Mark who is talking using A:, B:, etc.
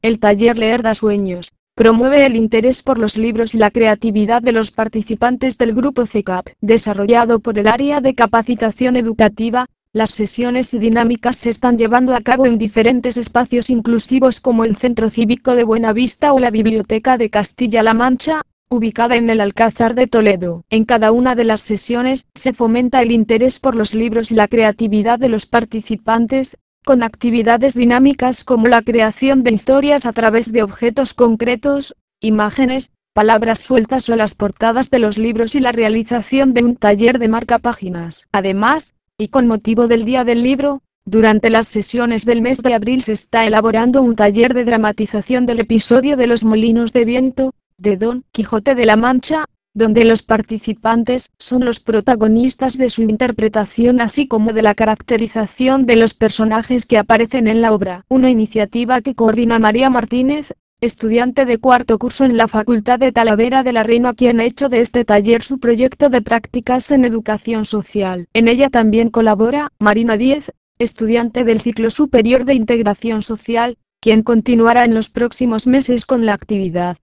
A: El taller Leer da sueños. Promueve el interés por los libros y la creatividad de los participantes del grupo CECAP. Desarrollado por el área de capacitación educativa, las sesiones y dinámicas se están llevando a cabo en diferentes espacios inclusivos como el Centro Cívico de Buenavista o la Biblioteca de Castilla-La Mancha, ubicada en el Alcázar de Toledo. En cada una de las sesiones se fomenta el interés por los libros y la creatividad de los participantes, con actividades dinámicas como la creación de historias a través de objetos concretos, imágenes, palabras sueltas o las portadas de los libros y la realización de un taller de marcapáginas. Además, y con motivo del Día del Libro, durante las sesiones del mes de abril se está elaborando un taller de dramatización del episodio de Los Molinos de Viento, de Don Quijote de la Mancha, donde los participantes son los protagonistas de su interpretación así como de la caracterización de los personajes que aparecen en la obra. Una iniciativa que coordina María Martínez, estudiante de cuarto curso en la Facultad de Talavera de la Reina, quien ha hecho de este taller su proyecto de prácticas en educación social. En ella también colabora Marina Díez, estudiante del ciclo superior de integración social, quien continuará en los próximos meses con la actividad.